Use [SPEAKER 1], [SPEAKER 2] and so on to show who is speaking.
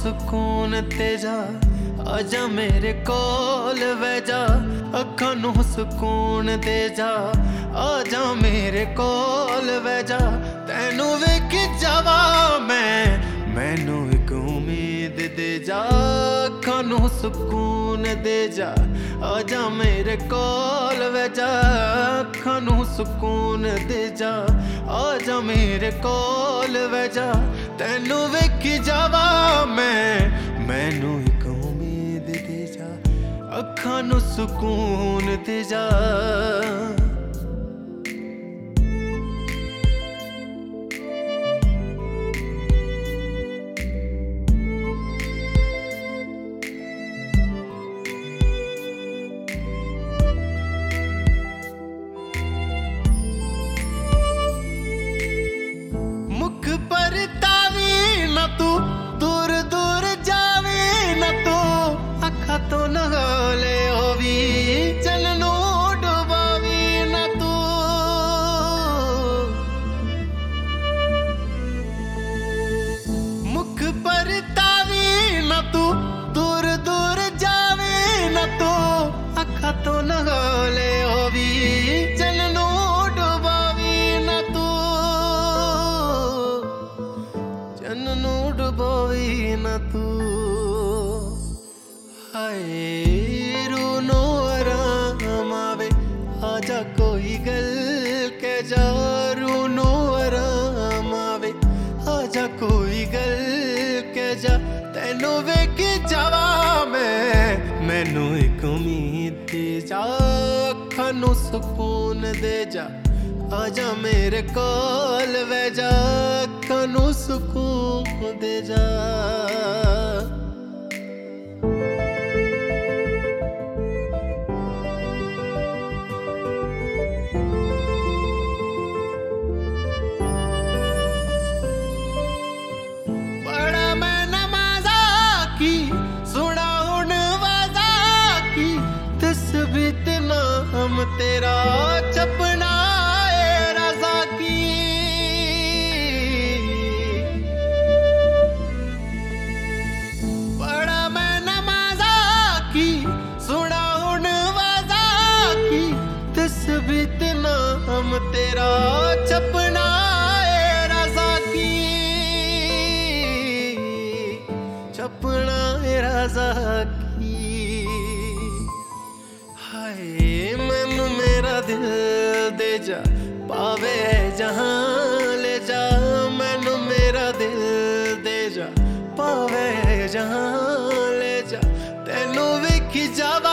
[SPEAKER 1] सुकून ते जा, आजा मेरे कोल वे जा। अखां नू सुकून दे जा, आजा मेरे कोल वे जा। तैनू वेख जावा मैनू एक उम्मीद दे जा। अखां नू सुकून दे जा, आजा मेरे कोल वे जा। अखां नू सुकून दे जा, आजा मेरे कोल वे जा। तैनू वेख जावा मैनू एक उम्मीद दे जा। अखां नू सुकून दे जा। मुख पर तावी न तू, दूर दूर जावी न तू। अखा तो नगाले होवी, चननू डुबावी न तू। मुख पर तावी न तू, दूर दूर जावी न तू। अखा तो नगाले होवी, चननू डुबावी न तू। चननू डुबावी न तू। हाय रूनो आराम आवे, आजा कोई गल के जा। रूनो आराम आवे, आजा कोई गल के जा। तैनू वेख जावा मैनू एक उम्मीद दे जा। अखां नू सुकून दे जा, आजा मेरे कोल वे जा। अखां नू सुकून दे जा। बड़ा मैं नमाज़ा की, सुना हुण वाज़ा की। तस्बीत नाम तेरा जपना ए रज़ा की। बड़ा मैं नमाज़ा की, सुना हुण वाज़ा की। तस्बीत नाम तेरा जपना ए रज़ा की। जपना ए रज़ा की। हाय मैनू मेरा दिल दे जा, पावे जहां ले जा। मैनू मेरा दिल दे जा, पावे जहां ले जा। तैनू वेख जावा